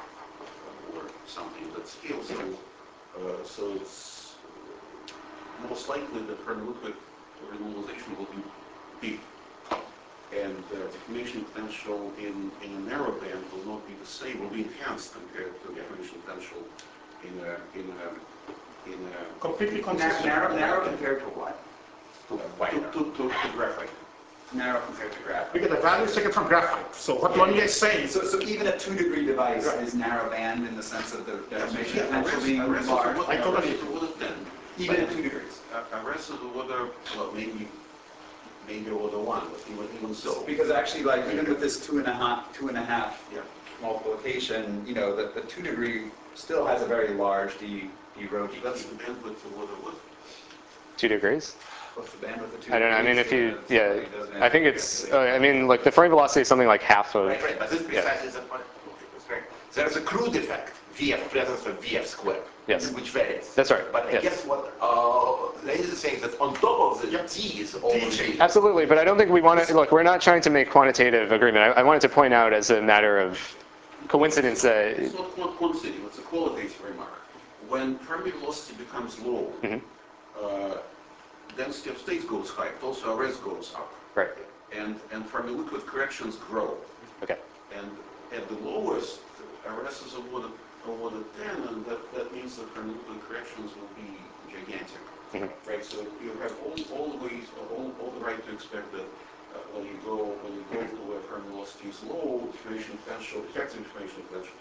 or something that scales through. Uh, so it's most likely that Fermi liquid renormalization will be big. And uh, deformation potential in, in a narrow band will not be the same, will be enhanced compared to deformation potential in a, in a, in a... Completely consistent. Narrow, narrow compared to what? To, to, to, to graphite. Narrow compared to graphite. Because the value is taken from graphite. So what one is saying. So, so even a two degree device Right. is narrow band in the sense of the deformation Yeah, potential being R S large. is I totally a order ten. Even at two degrees. R S is a order, well, maybe, maybe order one, but even, even so. Because actually, like, even with this two and a half, two and a half Yeah. multiplication, you know, the, the two degree still has a very large d, d rho d. That's the bandwidth of order one. Two degrees? What's the bandwidth of two I don't know. I mean, degrees? if you, It's yeah, like, doesn't I think it's, uh, I mean, like the Fermi velocity is something like half of. Right, right, but this yeah. precisely is the point. Okay, that's right. There's a crude effect, V F presence of V F squared, Yes. which varies. That's right, But I yes. guess what uh, Ladies is saying that on top of the Yep. T is already... Absolutely, but I don't think we want to, look, we're not trying to make quantitative agreement. I, I wanted to point out as a matter of coincidence that. It's not quant- quantitative, it's a qualitative remark. When Fermi velocity becomes low, Mhm. uh, density of states goes high, but also R S goes up. Right. And, and Fermi liquid corrections grow. Okay. And at the lowest, R S is awarded, awarded ten, and that, that means that Fermi liquid corrections will be gigantic. Mhm. Right, so you have all, all the ways, all, all the right to expect that uh, when you go when you go to where Fermi velocity is low, deformation potential, effective deformation potential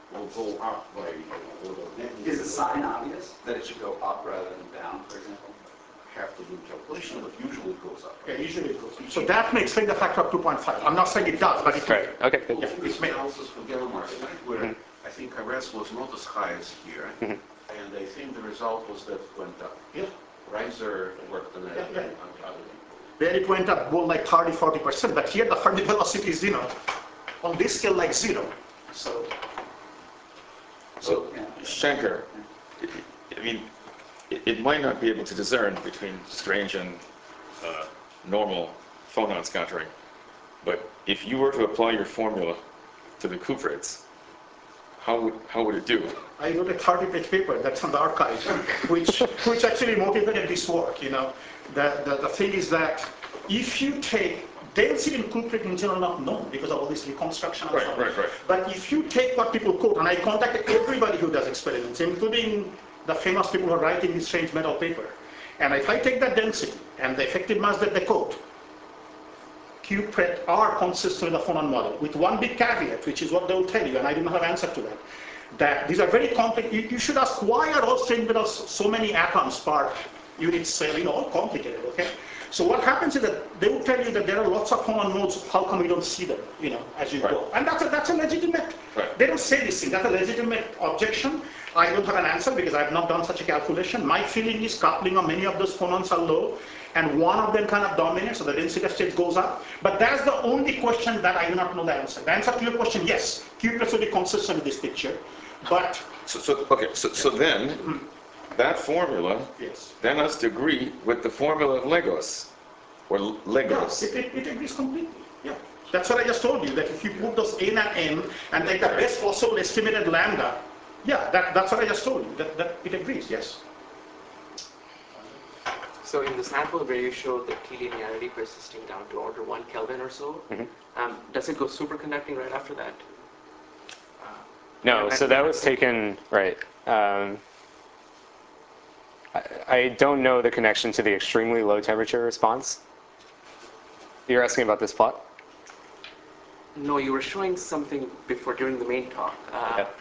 will go up by, or the net Is the sign obvious that it should go up rather than down, for example? have to do calculation, but usually it goes up. Yeah, usually it goes. So that may explain the factor of two point five. I'm not saying it does, but it Right. Okay. Good. Yeah, This it may. analysis for gamma market, where Mhm. I think R S was not as high as here, Mhm. and I think the result was that it went up. Yeah. Riser worked on that. Yeah, yeah. Where it went up more like thirty, forty percent, but here the Fermi velocity is, you know, on this scale like zero. So, So, Yeah. Shankar, I mean, it, it might not be able to discern between strange and uh, normal phonon scattering, but if you were to apply your formula to the cuprates, how would how would it do? I wrote a thirty page paper that's on the archive, which which actually motivated this work. You know, the, the, the thing is that if you take density in cuprate in general not known because of all this reconstruction and Right, so on. right, right. But if you take what people quote, and I contacted everybody who does experiments, including the famous people who are writing this strange metal paper, and if I take that density and the effective mass that they quote, cuprate are consistent with the phonon model, with one big caveat, which is what they'll tell you, and I do not have an answer to that. That these are very complex. You, you should ask why are all strange metals so many atoms per unit cell? You know, all complicated. Okay. So what happens is that they will tell you that there are lots of phonon modes. How come we don't see them? You know, as you Right. go. And that's a that's a legitimate. Right. They don't say this thing. That's a legitimate objection. I don't have an answer because I have not done such a calculation. My feeling is coupling of many of those phonons are low, and one of them kind of dominates, so the density of states goes up. But that's the only question that I do not know the answer. The answer to your question, yes, cuprates will be consistent with this picture, but So, so okay, so, so then that formula yes. then has to agree with the formula of Legos, or L- Legos. Yeah, it, it, it agrees completely. Yeah. That's what I just told you, that if you put those n and n and take the best possible estimated lambda, yeah, that, that's what I just told you, that, that it agrees, yes. So in the sample where you showed the T-linearity persisting down to order one Kelvin or so, Mhm. um, does it go superconducting right after that? No, so that was taken, right. Um, I, I don't know the connection to the extremely low temperature response. You're asking about this plot? No, you were showing something before during the main talk. Uh, Yeah.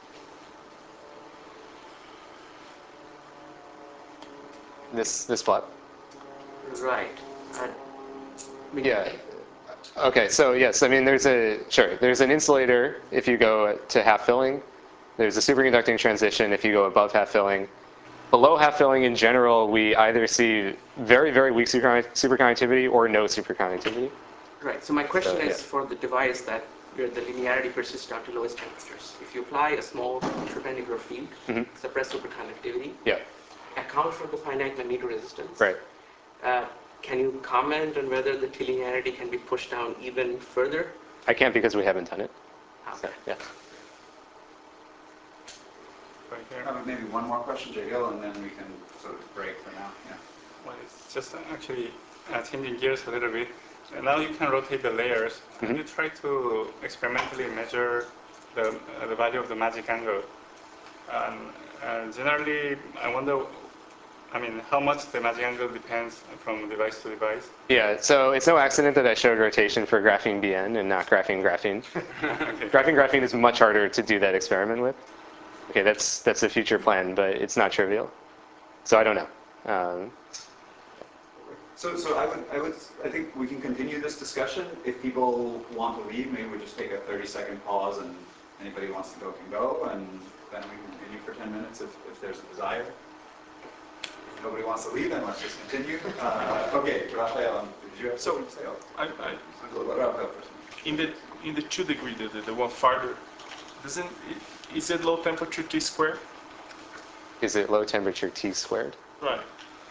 This, this plot? Right. Uh, I mean, Yeah. Okay, so yes, I mean, there's a, sure, there's an insulator if you go to half filling. There's a superconducting transition if you go above half filling. Below half filling in general, we either see very, very weak superconduct- superconductivity or no superconductivity. Right. So my question So, is yeah. for the device that where the linearity persists down to lowest temperatures. If you apply a small perpendicular field, Mhm. suppress superconductivity, Yeah, account for the finite magnetoresistance. right. Uh, can you comment on whether the T-linearity can be pushed down even further? I can't because we haven't done it. Okay. So, yeah. Right here. Uh, maybe one more question, Jay Hill, and then we can sort of break for now. Yeah. Well, it's just actually uh, changing gears a little bit. And now you can rotate the layers. Mhm. And you try to experimentally measure the, uh, the value of the magic angle. And, and generally, I wonder, I mean, how much the magic angle depends from device to device. Yeah, so it's no accident that I showed rotation for graphene B N and not graphene graphene. Okay. Graphene graphene is much harder to do that experiment with. Okay, that's that's a future plan, but it's not trivial. So I don't know. Um, So, so I would, I would, I think we can continue this discussion. If people want to leave, maybe we just take a thirty second pause, and anybody who wants to go can go, and then we can continue for ten minutes if, if there's a desire. If nobody wants to leave, then let's just continue. Uh, okay, Raphael, did you have So, something to say? Oh, I, I, go to Raphael first. in the in the two degree, the, the, the one farther, doesn't it, is it low temperature T squared? is it low temperature T squared? Right.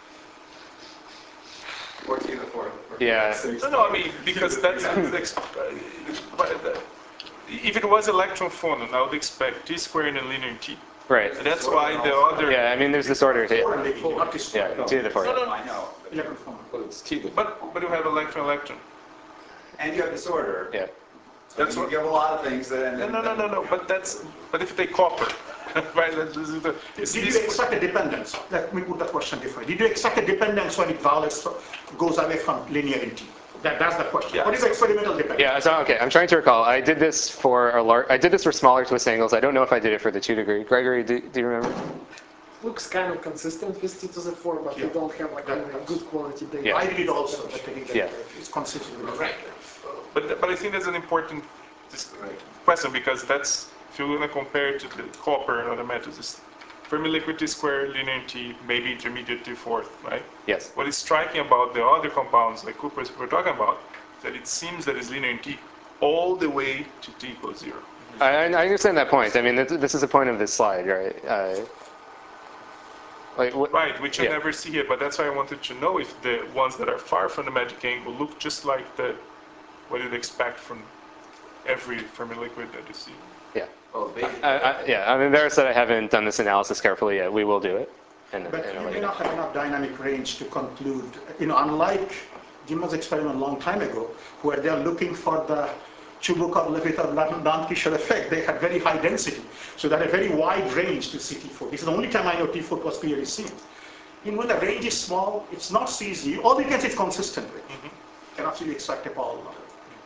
Or T to the fourth. or Yeah. six. No, no, I mean because that's the ex- but the- if it was electron phonon, I would expect T squared and linear T. Right. And that's why the other. Yeah, I mean, there's this order here. Four maybe, not this Yeah, four. T to the fourth. No, no, I know. Electron phonon. Well, it's T to But but you have electron electron. And you have disorder. Yeah. That's you what- you have a lot of things that. And No, then, no, no, no, no. But that's but if they copper, right? This is the. It's Did you this, expect a dependence? Let me put the question differently. Did you expect a dependence when it violates, goes away from linearity? That, that's the question. Yeah. What is experimental dependence? Yeah, so, okay, I'm trying to recall. I did this for a lar I did this for smaller twist angles. I don't know if I did it for the two degree. Gregory, do, do you remember? Looks kind of consistent with T to the four, but Yeah. we don't have like That- really good quality data. Yeah. I did it also, but I think that Yeah. it's consistent with Right. But, but I think that's an important dis- question, because that's, if you're going to compare it to the copper and other methods, it's Fermi liquid T square, linear T, maybe intermediate T fourth, right? Yes. What is striking about the other compounds, like cuprous we're talking about, that it seems that it's linear in T all the way to T equals zero. I, I understand that point. I mean, this, this is the point of this slide, right? Uh, like, what, Right, which you yeah. never see here, but that's why I wanted to know if the ones that are far from the magic angle look just like the, what you'd expect from every Fermi liquid that you see. Yeah. Well, basically, I, I, yeah, I'm embarrassed that I haven't done this analysis carefully yet. We will do it. And, But and you I'll let may you know. not have enough dynamic range to conclude, you know, unlike Jim's experiment a long time ago, where they're looking for the Chubukov-Levitt-Lampkin effect, they had very high density. So they had a very wide range to see T four. This is the only time I know T four was clearly seen. You know, when the range is small, it's not C Z. All we can say is consistent range. Mm-hmm. Cannot really extract a Paul law.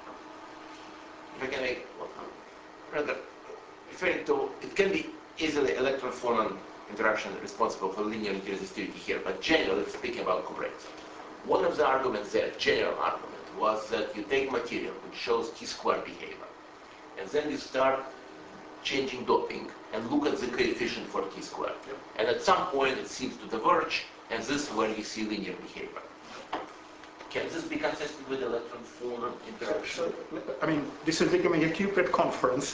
if I can make one comment, rather referring to, it can be easily electron-phonon interaction responsible for linear resistivity here, but generally speaking about cuprates. One of the arguments there, general argument, was that you take material which shows T-square behavior, and then you start changing doping and look at the coefficient for T-square. Yep. And at some point it seems to diverge, and this is where you see linear behavior. Can this be consistent with electron-phonon interaction? So, I mean, this is becoming a Cupid conference.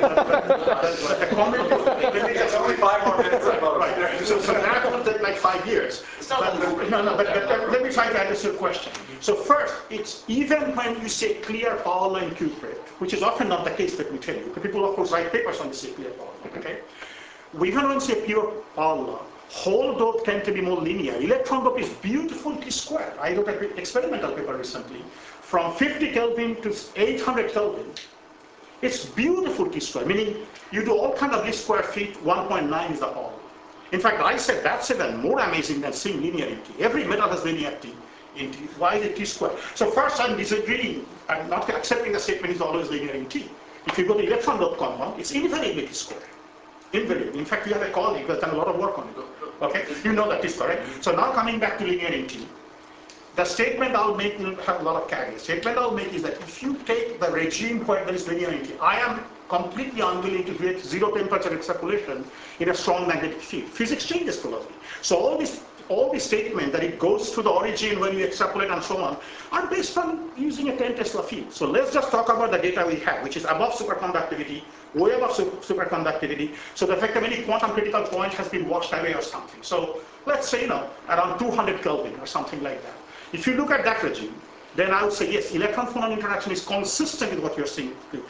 The comment, There's only five more minutes. right. So, so that will take like five years. It's not But, only no, no, but, but let, let me try to address your question. So first, it's even when you say clear power line Cupid, which is often not the case, let me tell you. People, of course, write papers on the say clear power line, okay? Even when you say pure power law, whole dope tend to be more linear. Electron dope is beautiful T square. I wrote an experimental paper recently. From fifty Kelvin to eight hundred Kelvin, it's beautiful T square, meaning you do all kind of least square feet, one point nine is the power law. In fact, I said that's even more amazing than seeing linear in T. Every metal has linearity in T. Why is it T square? So first, I'm disagreeing. I'm not accepting the statement is always linear in T. If you go to electron dope compound, it's invariably T square. Invariably. In fact, you have a colleague who's done a lot of work on it. Okay, you know that is correct. So now coming back to linear in T, the statement I'll make will have a lot of caveats. The statement I'll make is that if you take the regime where there is linear in T, I am completely unwilling to do zero temperature extrapolation in a strong magnetic field. Physics changes probably. So all this, all the statement that it goes to the origin when you extrapolate and so on are based on using a ten Tesla field. So let's just talk about the data we have, which is above superconductivity, way above superconductivity. So the effect of any quantum critical point has been washed away or something. So let's say, you know, around two hundred Kelvin or something like that. If you look at that regime, then I would say, yes, electron-phonon interaction is consistent with what you're seeing.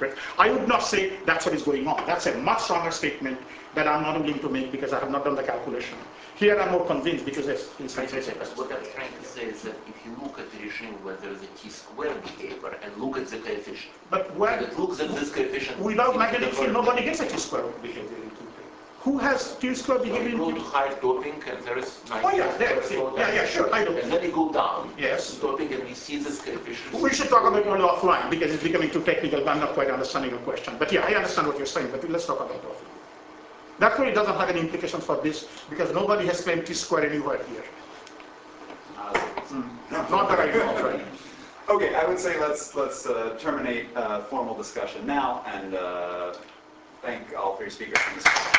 I would not say that's what is going on. That's a much stronger statement that I'm not willing to make because I have not done the calculation. Here I'm more convinced because it's inside the What I'm trying to say is that if you look at the regime where there is a T-square behavior and look at the coefficient, but when and it looks at this coefficient... without magnetic field, nobody gets a T-square behavior in Cupid. Who has T-square behavior in You go to Cupid? high doping and there is... Oh yeah, there, see, yeah, yeah, sure, high doping. And then you go down Yes. to doping and we see this coefficient. We should talk about it only offline because it's becoming too technical. I'm not quite understanding your question. But yeah, I understand what you're saying, but let's talk about it offline. That really doesn't have any implications for this because nobody has claimed T-square anywhere here. Mm. Not that I know of, right? Okay, I would say let's let's uh, terminate uh, formal discussion now and uh, thank all three speakers for this.